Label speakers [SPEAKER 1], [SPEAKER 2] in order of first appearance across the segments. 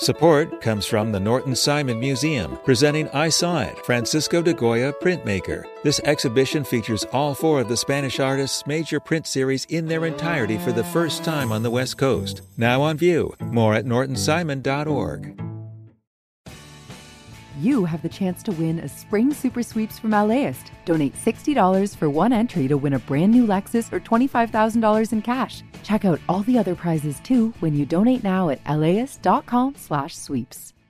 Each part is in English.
[SPEAKER 1] Support comes from the Norton Simon Museum, presenting I Saw It, Francisco de Goya Printmaker. This exhibition features all four of the Spanish artist's major print series in their entirety for the first time on the West Coast. Now on view. More at nortonsimon.org.
[SPEAKER 2] You have the chance to win a Spring Super Sweeps from LAist. Donate $60 for one entry to win a brand new Lexus or $25,000 in cash. Check out all the other prizes too when you donate now at laist.com/sweeps.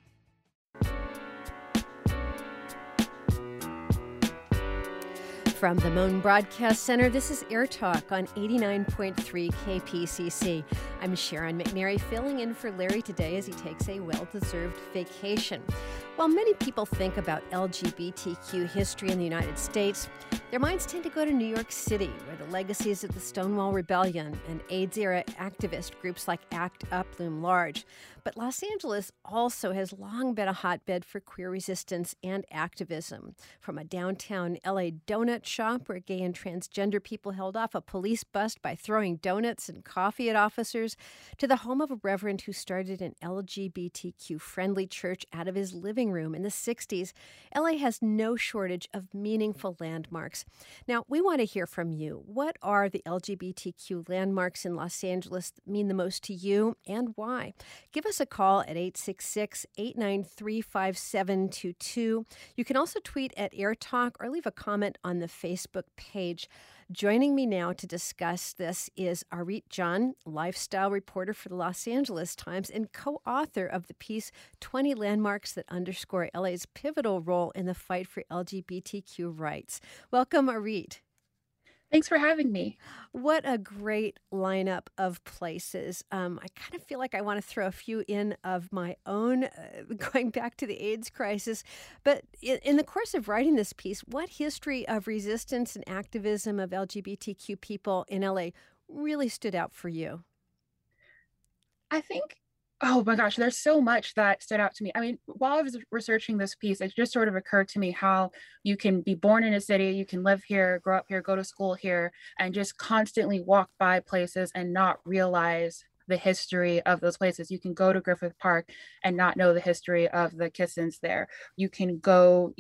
[SPEAKER 3] From the Moan Broadcast Center, this is Air Talk on 89.3 KPCC. I'm Sharon McNary, filling in for Larry today as he takes a well-deserved vacation. While many people think about LGBTQ history in the United States, their minds tend to go to New York City, where the legacies of the Stonewall Rebellion and AIDS-era activist groups like ACT UP loom large. But Los Angeles also has long been a hotbed for queer resistance and activism. From a downtown LA donut shop where gay and transgender people held off a police bust by throwing donuts and coffee at officers, to the home of a reverend who started an LGBTQ-friendly church out of his living room in the 60s, LA has no shortage of meaningful landmarks. Now, we want to hear from you. What are the LGBTQ landmarks in Los Angeles that mean the most to you, and why? Give us a call at 866-893-5722. You can also tweet at AirTalk or leave a comment on the Facebook page. Joining me now to discuss this is Arit John, lifestyle reporter for the Los Angeles Times and co-author of the piece 20 Landmarks That Underscore LA's Pivotal Role in the Fight for LGBTQ Rights. Welcome, Arit.
[SPEAKER 4] Thanks for having me.
[SPEAKER 3] What a great lineup of places. I kind of feel like I want to throw a few in of my own, going back to the AIDS crisis. But in the course of writing this piece, what history of resistance and activism of LGBTQ people in LA really stood out for you?
[SPEAKER 4] I think, oh my gosh, there's so much that stood out to me. I mean, while I was researching this piece, it just sort of occurred to me how you can be born in a city, you can live here, grow up here, go to school here, and just constantly walk by places and not realize the history of those places. You can go to Griffith Park and not know the history of the Kissins there. You can go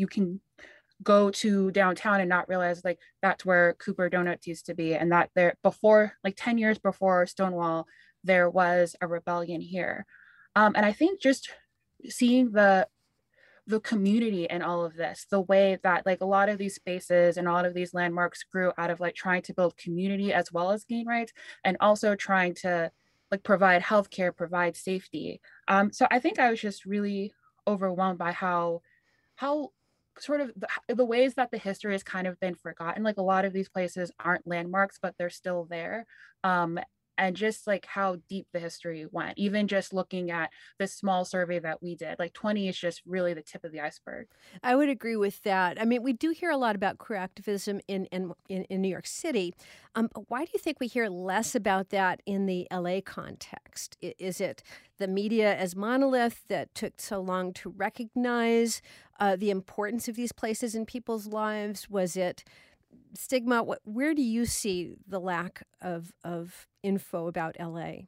[SPEAKER 4] to downtown and not realize like that's where Cooper Donuts used to be, and that there before, like 10 years before Stonewall, there was a rebellion here. And I think just seeing the community and all of this, the way that like a lot of these spaces and a lot of these landmarks grew out of like trying to build community as well as gain rights, and also trying to like provide healthcare, provide safety. So I think I was just really overwhelmed by how sort of the ways that the history has kind of been forgotten. Like a lot of these places aren't landmarks, but they're still there. And just like how deep the history went, even just looking at this small survey that we did, like 20 is just really the tip of the iceberg.
[SPEAKER 3] I would agree with that. I mean, we do hear a lot about queer activism in New York City. Why do you think we hear less about that in the LA context? Is it the media as monolith that took so long to recognize the importance of these places in people's lives? Was it stigma? Where do you see the lack of info about LA?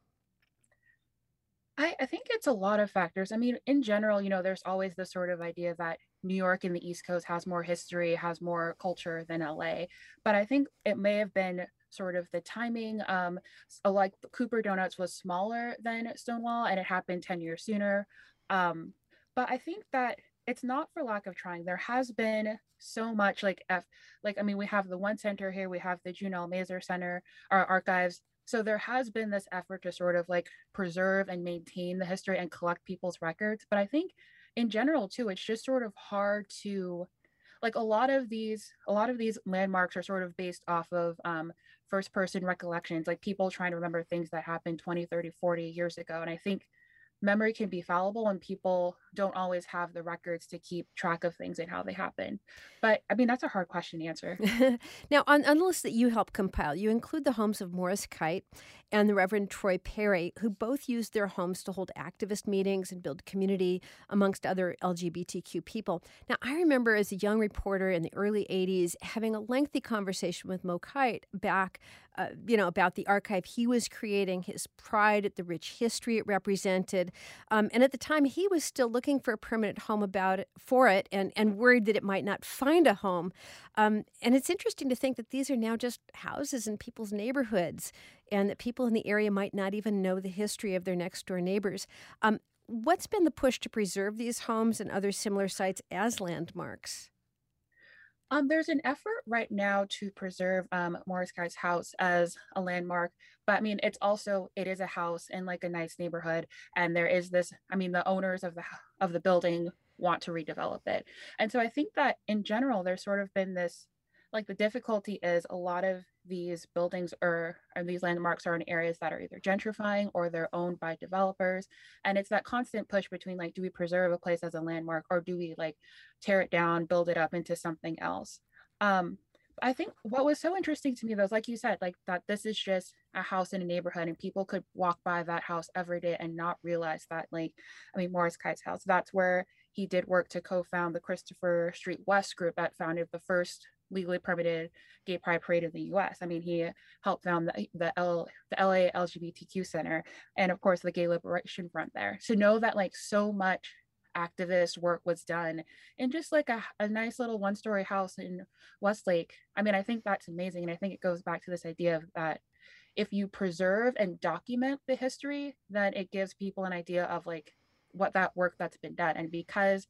[SPEAKER 4] I think it's a lot of factors. I mean, in general, there's always this sort of idea that New York and the East Coast has more history, has more culture than LA. But I think it may have been sort of the timing. Like Cooper Donuts was smaller than Stonewall, and it happened 10 years sooner. But I think that it's not for lack of trying. There has been so much I mean, we have the One Center here, we have the June L. Mazer Center, our archives. So there has been this effort to sort of like preserve and maintain the history and collect people's records. But I think in general too, it's just sort of hard to, like a lot of these landmarks are sort of based off of first person recollections, like people trying to remember things that happened 20, 30, 40 years ago. And I think memory can be fallible, and people don't always have the records to keep track of things and how they happen. But I mean, that's a hard question to answer.
[SPEAKER 3] Now, on the list that you helped compile, you include the homes of Morris Kite and the Reverend Troy Perry, who both used their homes to hold activist meetings and build community amongst other LGBTQ people. Now, I remember as a young reporter in the early 80s having a lengthy conversation with Mo Kite back, about the archive he was creating, his pride at the rich history it represented. And at the time, he was still looking for a permanent home for it and worried that it might not find a home. And it's interesting to think that these are now just houses in people's neighborhoods and that people in the area might not even know the history of their next door neighbors. What's been the push to preserve these homes and other similar sites as landmarks?
[SPEAKER 4] There's an effort right now to preserve Morris Kite's house as a landmark, but I mean, it is a house in like a nice neighborhood, and there is this. I mean, the owners of the building want to redevelop it, and so I think that in general, there's sort of been this, like the difficulty is a lot of these buildings or these landmarks are in areas that are either gentrifying or they're owned by developers, and it's that constant push between like, do we preserve a place as a landmark or do we like tear it down, build it up into something else? I think what was so interesting to me though is, like you said, like that this is just a house in a neighborhood and people could walk by that house every day and not realize that, like, I mean, Morris Kite's house, that's where he did work to co-found the Christopher Street West group that founded the first legally permitted gay pride parade in the US. I mean, he helped found the LA LGBTQ Center and of course the Gay Liberation Front there. To know that like so much activist work was done in just like a nice little one-story house in Westlake. I mean, I think that's amazing. And I think it goes back to this idea of that if you preserve and document the history, then it gives people an idea of like what that work that's been done. And because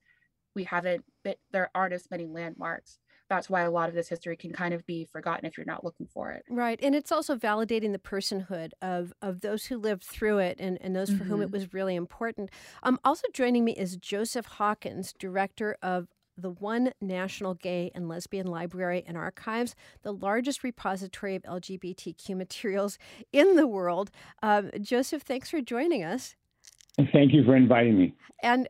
[SPEAKER 4] there aren't as many landmarks, that's why a lot of this history can kind of be forgotten if you're not looking for it.
[SPEAKER 3] Right. And it's also validating the personhood of those who lived through it and those for whom it was really important. Also joining me is Joseph Hawkins, director of the One National Gay and Lesbian Library and Archives, the largest repository of LGBTQ materials in the world. Joseph, thanks for joining us.
[SPEAKER 5] Thank you for inviting me.
[SPEAKER 3] And,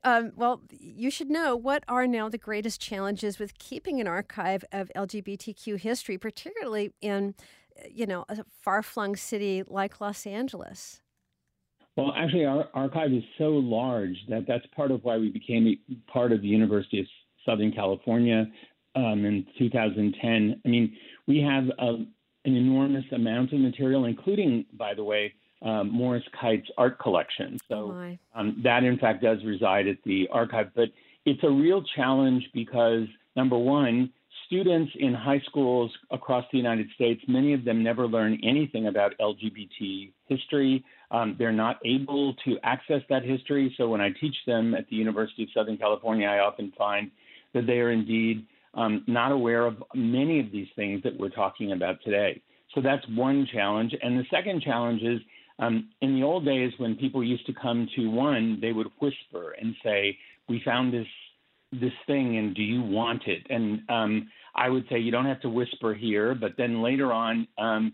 [SPEAKER 3] you should know, what are now the greatest challenges with keeping an archive of LGBTQ history, particularly in, a far-flung city like Los Angeles?
[SPEAKER 5] Well, actually, our archive is so large that that's part of why we became part of the University of Southern California in 2010. I mean, we have an enormous amount of material, including, by the way, Morris Kite's art collection. So that, in fact, does reside at the archive. But it's a real challenge because, number one, students in high schools across the United States, many of them never learn anything about LGBT history. They're not able to access that history. So when I teach them at the University of Southern California, I often find that they are indeed not aware of many of these things that we're talking about today. So that's one challenge. And the second challenge is, in the old days, when people used to come to one, they would whisper and say, "We found this thing, and do you want it?" And I would say, "You don't have to whisper here." But then later on,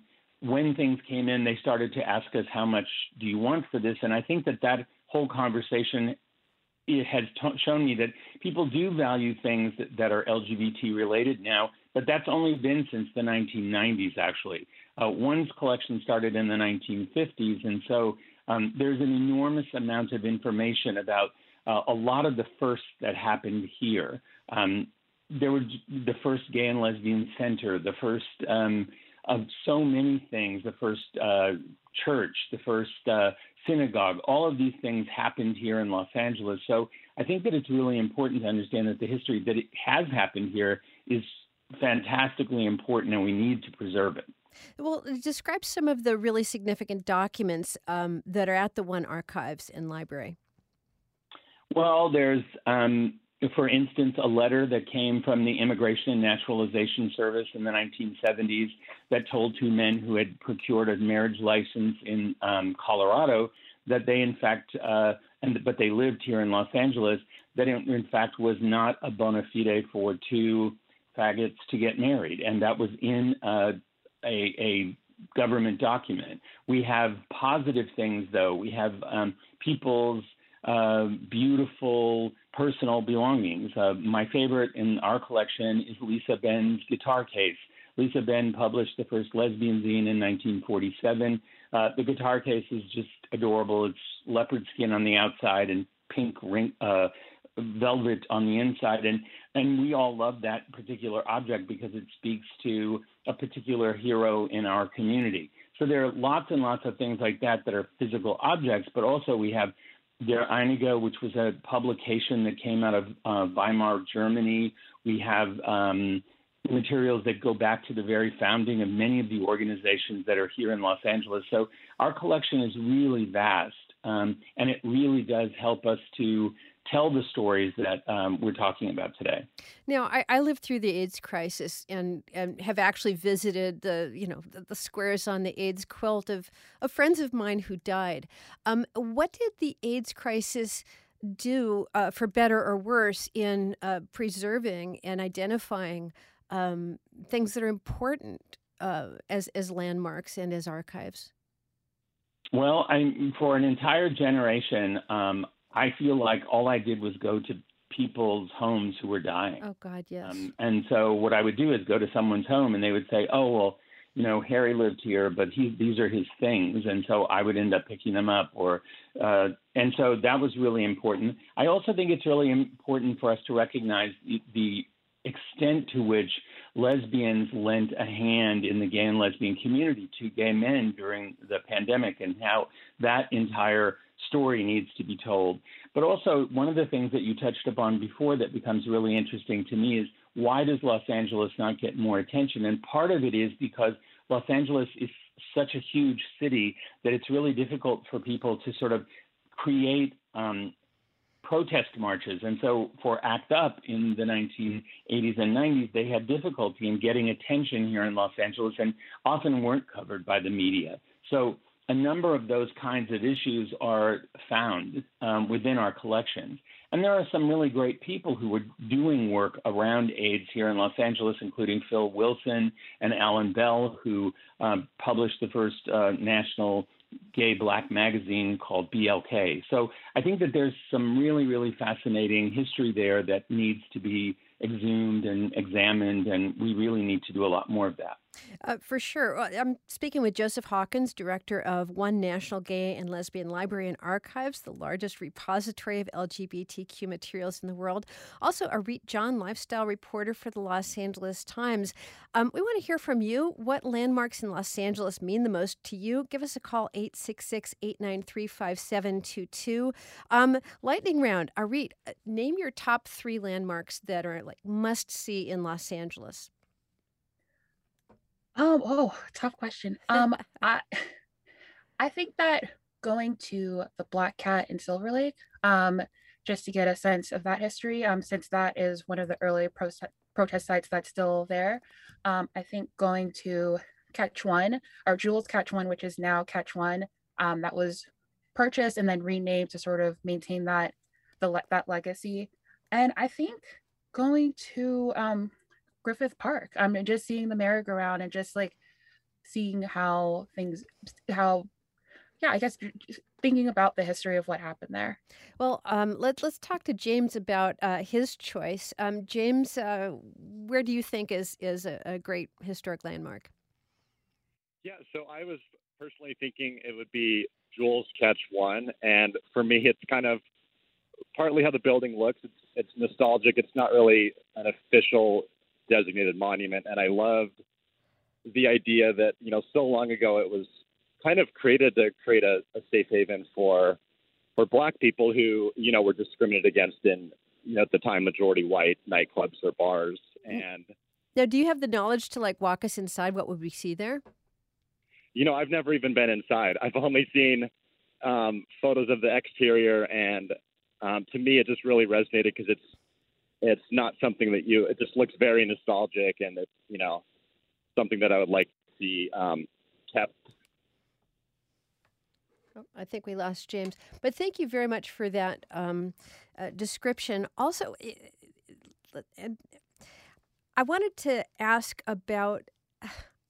[SPEAKER 5] when things came in, they started to ask us, "How much do you want for this?" And I think that whole conversation, it has shown me that people do value things that are LGBT related now, but that's only been since the 1990s, actually. One's collection started in the 1950s, and so there's an enormous amount of information about a lot of the firsts that happened here. There were the first gay and lesbian center, the first of so many things, the first church, the first synagogue. All of these things happened here in Los Angeles. So I think that it's really important to understand that the history that it has happened here is fantastically important, and we need to preserve it.
[SPEAKER 3] Well, describe some of the really significant documents that are at the One Archives and Library.
[SPEAKER 5] Well, there's, for instance, a letter that came from the Immigration and Naturalization Service in the 1970s that told two men who had procured a marriage license in Colorado that they, in fact, but they lived here in Los Angeles, that it, in fact, was not a bona fide for two faggots to get married. And that was in a government document. We have positive things, though. We have people's beautiful personal belongings. My favorite in our collection is Lisa Ben's guitar case. Lisa Ben published the first lesbian zine in 1947. The guitar case is just adorable. It's leopard skin on the outside and pink velvet on the inside. And we all love that particular object because it speaks to a particular hero in our community. So there are lots and lots of things like that that are physical objects, but also we have Der Einige, which was a publication that came out of Weimar, Germany. We have materials that go back to the very founding of many of the organizations that are here in Los Angeles. So our collection is really vast, and it really does help us to tell the stories that we're talking about today.
[SPEAKER 3] Now, I lived through the AIDS crisis and have actually visited the squares on the AIDS quilt of friends of mine who died. What did the AIDS crisis do, for better or worse, in preserving and identifying things that are important as landmarks and as archives?
[SPEAKER 5] Well, for an entire generation, I feel like all I did was go to people's homes who were dying.
[SPEAKER 3] Oh, God, yes.
[SPEAKER 5] And so what I would do is go to someone's home and they would say, oh, well, Harry lived here, but these are his things. And so I would end up picking them up. And so that was really important. I also think it's really important for us to recognize the extent to which lesbians lent a hand in the gay and lesbian community to gay men during the pandemic and how that entire story needs to be told. But also, one of the things that you touched upon before that becomes really interesting to me is why does Los Angeles not get more attention? And part of it is because Los Angeles is such a huge city that it's really difficult for people to sort of create protest marches. And so for ACT UP in the 1980s and 90s, they had difficulty in getting attention here in Los Angeles and often weren't covered by the media. So a number of those kinds of issues are found within our collections. And there are some really great people who are doing work around AIDS here in Los Angeles, including Phil Wilson and Alan Bell, who published the first national gay black magazine called BLK. So I think that there's some really, really fascinating history there that needs to be exhumed and examined, and we really need to do a lot more of that.
[SPEAKER 3] For sure. I'm speaking with Joseph Hawkins, director of One National Gay and Lesbian Library and Archives, the largest repository of LGBTQ materials in the world. Also, Arit John, lifestyle reporter for the Los Angeles Times. We want to hear from you. What landmarks in Los Angeles mean the most to you? Give us a call, 866-893-5722. Lightning round. Arit, name your top 3 landmarks that are like must-see in Los Angeles.
[SPEAKER 4] Tough question. I think that going to the Black Cat in Silver Lake, just to get a sense of that history, since that is one of the early protest sites that's still there. I think going to Catch One, or Jules Catch One, which is now Catch One, that was purchased and then renamed to sort of maintain that legacy. And I think going to Griffith Park. Just seeing the merry-go-round and just like seeing I guess thinking about the history of what happened there.
[SPEAKER 3] Well, let's talk to James about his choice. James, where do you think is a great historic landmark?
[SPEAKER 6] Yeah, so I was personally thinking it would be Jules Catch One, and for me, it's kind of partly how the building looks. It's nostalgic. It's not really an official designated monument, and I loved the idea that so long ago it was kind of created to create a safe haven for Black people who were discriminated against in at the time majority white nightclubs or bars. And
[SPEAKER 3] now, do you have the knowledge to walk us inside? What would we see there?
[SPEAKER 6] I've never even been inside. I've only seen photos of the exterior, and to me it just really resonated because it's not something that it just looks very nostalgic, and it's, something that I would like to see kept.
[SPEAKER 3] Oh, I think we lost James, but thank you very much for that description. Also, I wanted to ask about,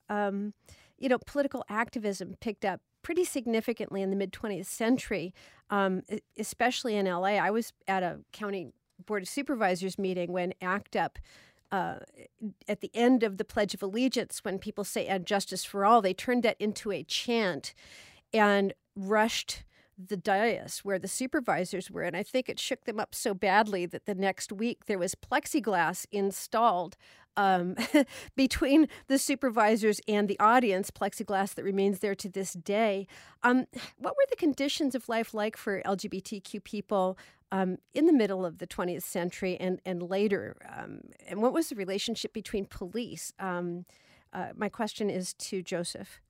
[SPEAKER 3] political activism picked up pretty significantly in the mid-20th century. especially in LA. I was at a county board of supervisors meeting when ACT UP, at the end of the Pledge of Allegiance, when people say "and justice for all," they turned that into a chant and rushed the dais where the supervisors were. And I think it shook them up so badly that the next week there was plexiglass installed between the supervisors and the audience, plexiglass that remains there to this day. What were the conditions of life like for LGBTQ people in the middle of the 20th century and later? And what was the relationship between police? My question is to Joseph.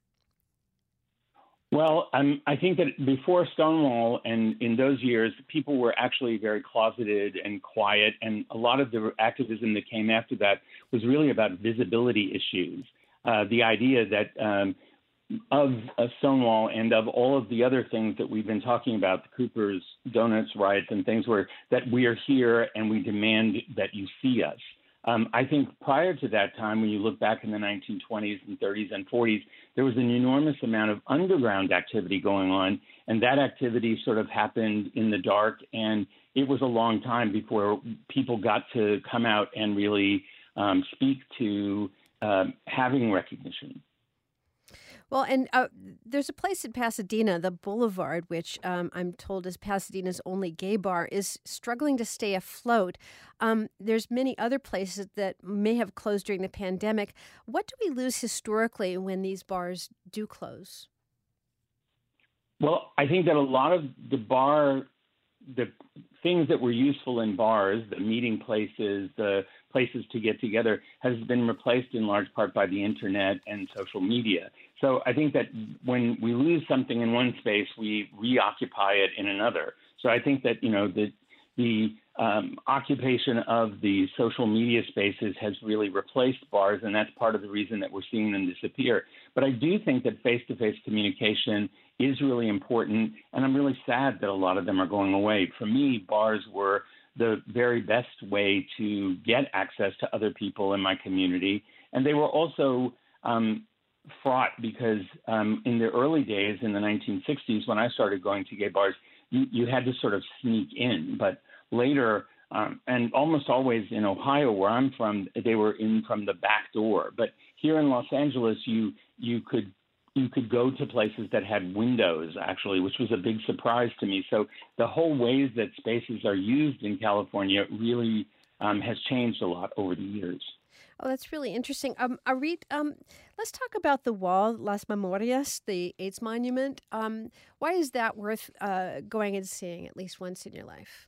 [SPEAKER 5] Well, I think that before Stonewall and in those years, people were actually very closeted and quiet. And a lot of the activism that came after that was really about visibility issues. The idea that of Stonewall and of all of the other things that we've been talking about, the Cooper's Donuts riots and things, were that we are here and we demand that you see us. I think prior to that time, when you look back in the 1920s and 30s and 40s, there was an enormous amount of underground activity going on, and that activity sort of happened in the dark, and it was a long time before people got to come out and really speak to having recognition.
[SPEAKER 3] Well, and there's a place in Pasadena, the Boulevard, which I'm told is Pasadena's only gay bar, is struggling to stay afloat. There's many other places that may have closed during the pandemic. What do we lose historically when these bars do close?
[SPEAKER 5] Well, I think that a lot of the things that were useful in bars, the meeting places, the places to get together, has been replaced in large part by the internet and social media. So I think that when we lose something in one space, we reoccupy it in another. So I think that, the occupation of the social media spaces has really replaced bars, and that's part of the reason that we're seeing them disappear. But I do think that face-to-face communication is really important, and I'm really sad that a lot of them are going away. For me, bars were the very best way to get access to other people in my community, and they were also fraught because in the early days, in the 1960s, when I started going to gay bars, you had to sort of sneak in. But later, and almost always in Ohio, where I'm from, they were in from the back door. But here in Los Angeles, you could go to places that had windows, actually, which was a big surprise to me. So the whole ways that spaces are used in California really has changed a lot over the years.
[SPEAKER 3] Oh, that's really interesting. Arit, let's talk about the wall, Las Memorias, the AIDS monument. Why is that worth going and seeing at least once in your life?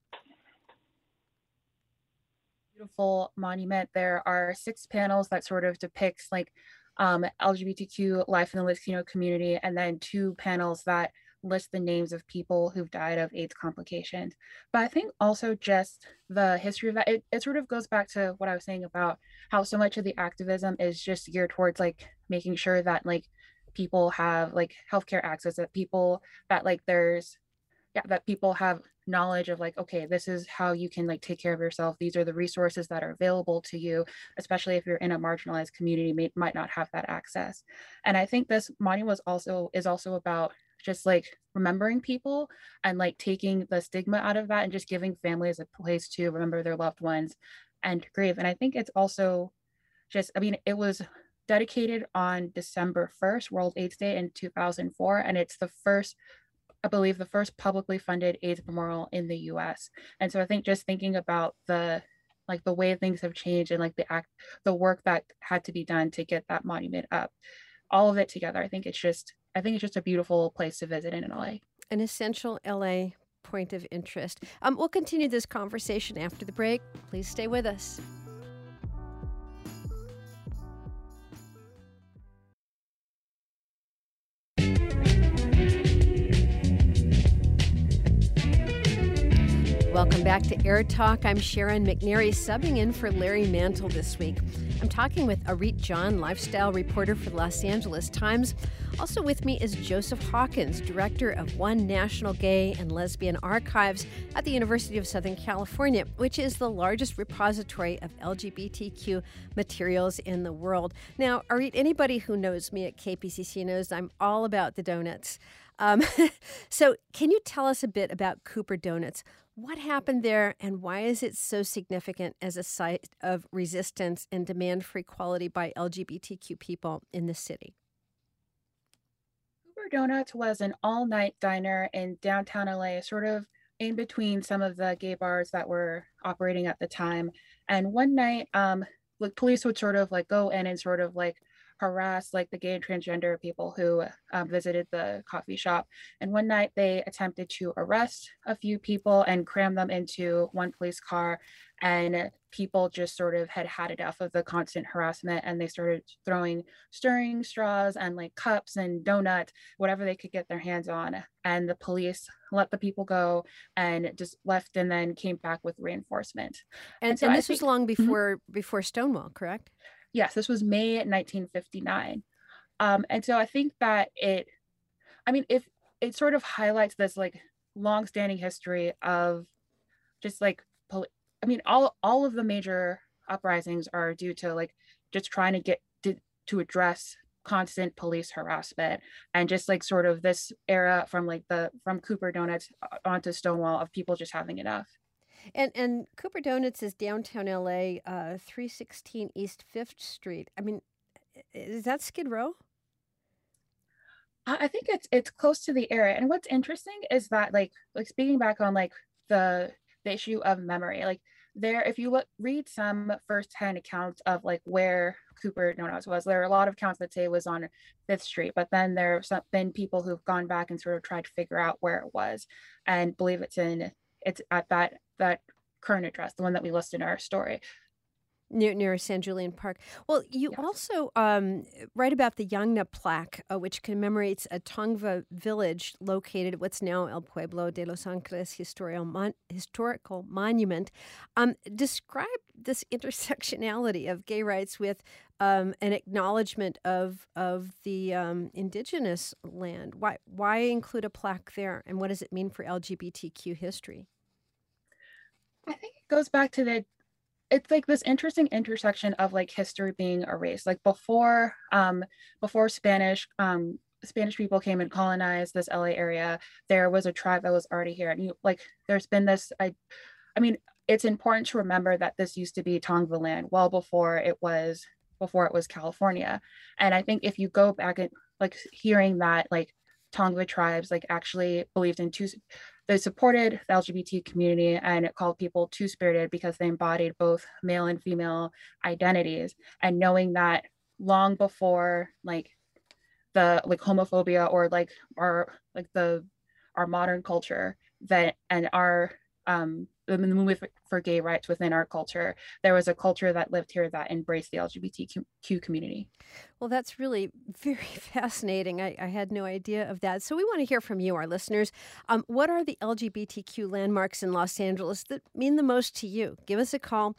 [SPEAKER 4] Beautiful monument. There are 6 panels that sort of depicts LGBTQ life in the Latino community, and then 2 panels that list the names of people who've died of AIDS complications. But I think also just the history of that, it sort of goes back to what I was saying about how so much of the activism is just geared towards making sure that people have healthcare access, that people that that people have knowledge of okay, this is how you can take care of yourself. These are the resources that are available to you, especially if you're in a marginalized community, might not have that access. And I think this monument is also about just remembering people and taking the stigma out of that and just giving families a place to remember their loved ones and grieve. And I think it's also it was dedicated on December 1st, World AIDS Day in 2004. And it's the first publicly funded AIDS memorial in the US. And so I think just thinking about the way things have changed and the work that had to be done to get that monument up, all of it together, I think it's just a beautiful place to visit in LA.
[SPEAKER 3] An essential LA point of interest. We'll continue this conversation after the break. Please stay with us. Welcome back to Air Talk. I'm Sharon McNary, subbing in for Larry Mantle this week. I'm talking with Arit John, lifestyle reporter for the Los Angeles Times. Also with me is Joseph Hawkins, director of One National Gay and Lesbian Archives at the University of Southern California, which is the largest repository of LGBTQ materials in the world. Now, Arit, anybody who knows me at KPCC knows I'm all about the donuts. Um, so can you tell us a bit about Cooper Donuts? What happened there, and why is it so significant as a site of resistance and demand for equality by LGBTQ people in the city?
[SPEAKER 4] Cooper Donuts was an all-night diner in downtown LA, sort of in between some of the gay bars that were operating at the time. And one night, like police would sort of like go in and sort of like harass like the gay and transgender people who visited the coffee shop. And one night they attempted to arrest a few people and cram them into one police car. And people just sort of had enough of the constant harassment, and they started throwing stirring straws and like cups and donuts, whatever they could get their hands on. And the police let the people go and just left, and then came back with reinforcement.
[SPEAKER 3] And
[SPEAKER 4] so
[SPEAKER 3] and
[SPEAKER 4] I
[SPEAKER 3] this was
[SPEAKER 4] think,
[SPEAKER 3] long
[SPEAKER 4] Mhm.
[SPEAKER 3] before Stonewall, correct?
[SPEAKER 4] Yes, this was May 1959. And so I think that I mean, if it sort of highlights this like long-standing history of just like, I mean, all of the major uprisings are due to like just trying to to address constant police harassment, and just like sort of this era from like the from Cooper Donuts onto Stonewall of people just having enough.
[SPEAKER 3] And Cooper Donuts is downtown LA, 316 East Fifth Street. I mean, is that Skid Row?
[SPEAKER 4] I think it's close to the area. And what's interesting is that like speaking back on like the issue of memory, like there, if you read some firsthand accounts of like where Cooper Donuts was, there are a lot of accounts that say it was on Fifth Street, but then there have been people who've gone back and sort of tried to figure out where it was, and believe it's at that current address, the one that we list in our story.
[SPEAKER 3] Near San Julian Park. Well, you
[SPEAKER 4] Yes.
[SPEAKER 3] also write about the Yangna plaque, which commemorates a Tongva village located at what's now El Pueblo de Los Angeles Historical Monument. Describe this intersectionality of gay rights with an acknowledgement of the indigenous land. Why include a plaque there, and what does it mean for LGBTQ history?
[SPEAKER 4] I think it goes back to it's like this interesting intersection of like history being erased. Like before Spanish people came and colonized this LA area, there was a tribe that was already here. And like there's been this I mean, it's important to remember that this used to be Tongva land well before it was California. And I think if you go back and like hearing that like Tongva tribes like actually believed in they supported the LGBT community, and it called people two-spirited because they embodied both male and female identities. And knowing that long before like the like homophobia or like our modern culture that and our the movement for gay rights within our culture, there was a culture that lived here that embraced the LGBTQ community.
[SPEAKER 3] Well, that's really very fascinating. I had no idea of that. So we want to hear from you, our listeners. What are the LGBTQ landmarks in Los Angeles that mean the most to you? Give us a call,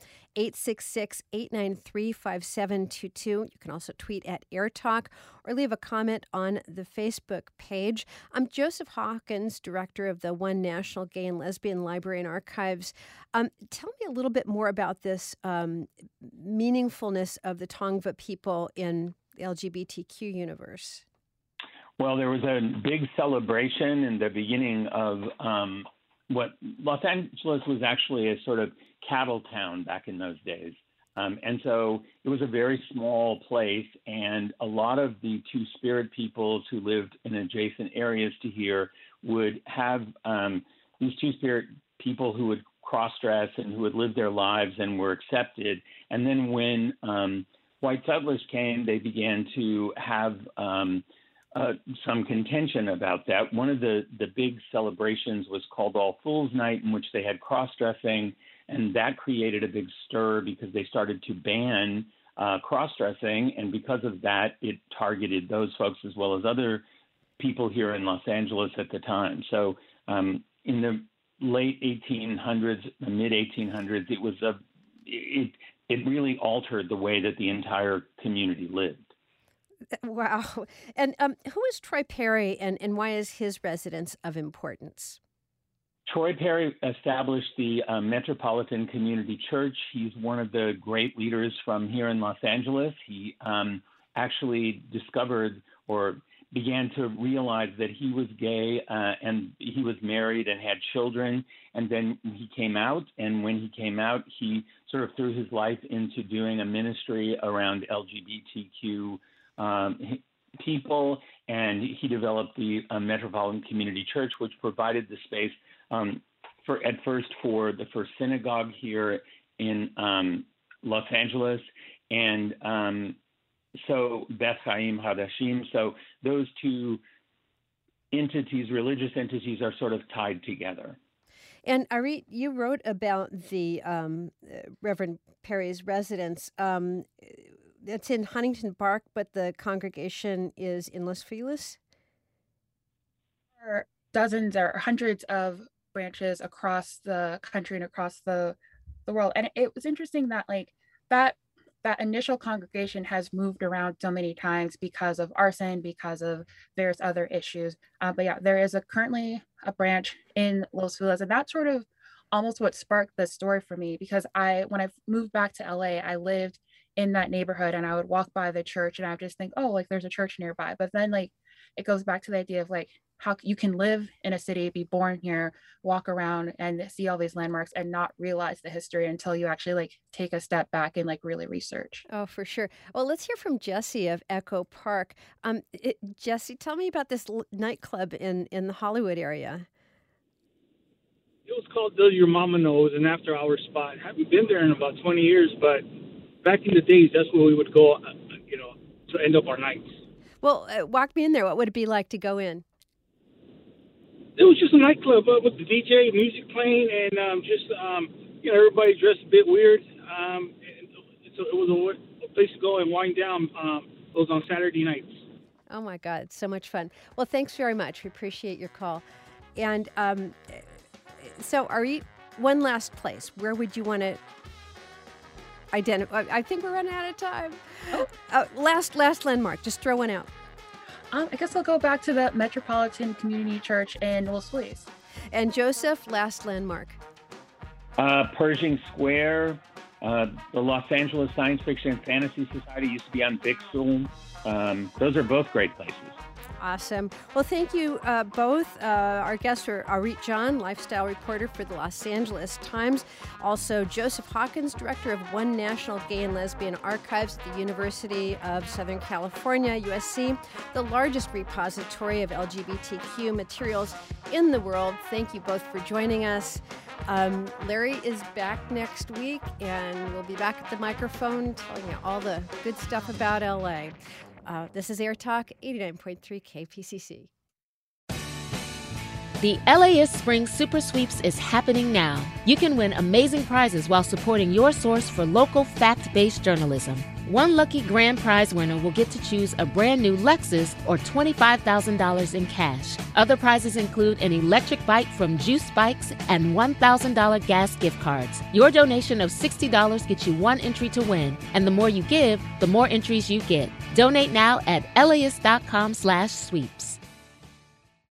[SPEAKER 3] 866-893-5722. You can also tweet at AirTalk or leave a comment on the Facebook page. I'm Joseph Hawkins, director of the One National Gay and Lesbian Library and Archives. Tell me a little bit more about this meaningfulness of the Tongva people in the LGBTQ universe.
[SPEAKER 5] Well, there was a big celebration in the beginning of what Los Angeles was actually a sort of cattle town back in those days. And so it was a very small place, and a lot of the Two-Spirit peoples who lived in adjacent areas to here would have these Two-Spirit people who would cross-dress and who would live their lives and were accepted. And then when white settlers came, they began to have some contention about that. One of the big celebrations was called All Fools Night, in which they had cross-dressing, and that created a big stir because they started to ban cross-dressing, and because of that, it targeted those folks as well as other people here in Los Angeles at the time. So in the late 1800s, the mid 1800s, it really altered the way that the entire community lived.
[SPEAKER 3] Wow. And who is Troy Perry, and why is his residence of importance?
[SPEAKER 5] Troy Perry established the Metropolitan Community Church. He's one of the great leaders from here in Los Angeles. He actually discovered or began to realize that he was gay and he was married and had children. And then he came out. And when he came out, he sort of threw his life into doing a ministry around LGBTQ people. And he developed the Metropolitan Community Church, which provided the space for the first synagogue here in Los Angeles. And so Beth Chaim Hadashim. So those two entities, religious entities, are sort of tied together.
[SPEAKER 3] And Arit, you wrote about the Reverend Perry's residence. It's in Huntington Park, but the congregation is in Los Feliz?
[SPEAKER 4] There are dozens or hundreds of branches across the country and across the world. And it was interesting that that initial congregation has moved around so many times because of arson, because of various other issues. But yeah, there is currently a branch in Los Feliz, and that's sort of almost what sparked the story for me, because when I moved back to LA, I lived in that neighborhood and I would walk by the church and I would just think, oh, there's a church nearby. But then it goes back to the idea of how you can live in a city, be born here, walk around and see all these landmarks and not realize the history until you actually take a step back and really research.
[SPEAKER 3] Oh, for sure. Well, let's hear from Jesse of Echo Park. Jesse, tell me about this nightclub in the Hollywood area.
[SPEAKER 7] It was called Does Your Mama Knows, an after-hours spot. I haven't been there in about 20 years, but back in the days, that's where we would go, to end up our nights.
[SPEAKER 3] Well, walk me in there. What would it be like to go in?
[SPEAKER 7] It was just a nightclub with the DJ, music playing, and everybody dressed a bit weird. So it was a place to go and wind down. It was on Saturday nights.
[SPEAKER 3] Oh, my God. It's so much fun. Well, thanks very much. We appreciate your call. And so, Arit, one last place. Where would you want to identify? I think we're running out of time. Last landmark. Just throw one out.
[SPEAKER 4] I guess I'll go back to the Metropolitan Community Church in Los Feliz.
[SPEAKER 3] And Joseph, last landmark.
[SPEAKER 5] Pershing Square. The Los Angeles Science Fiction and Fantasy Society used to be on Bixel. Those are both great places.
[SPEAKER 3] Awesome. Well, thank you both. Our guests are Arit John, lifestyle reporter for the Los Angeles Times. Also, Joseph Hawkins, director of One National Gay and Lesbian Archives at the University of Southern California, USC, the largest repository of LGBTQ materials in the world. Thank you both for joining us. Larry is back next week, and we'll be back at the microphone telling you all the good stuff about LA. This is Air Talk 89.3 KPCC.
[SPEAKER 8] The LAist Spring Super Sweeps is happening now. You can win amazing prizes while supporting your source for local fact-based journalism. One lucky grand prize winner will get to choose a brand new Lexus or $25,000 in cash. Other prizes include an electric bike from Juice Bikes and $1,000 gas gift cards. Your donation of $60 gets you one entry to win, and the more you give, the more entries you get. Donate now at LAist.com/sweeps.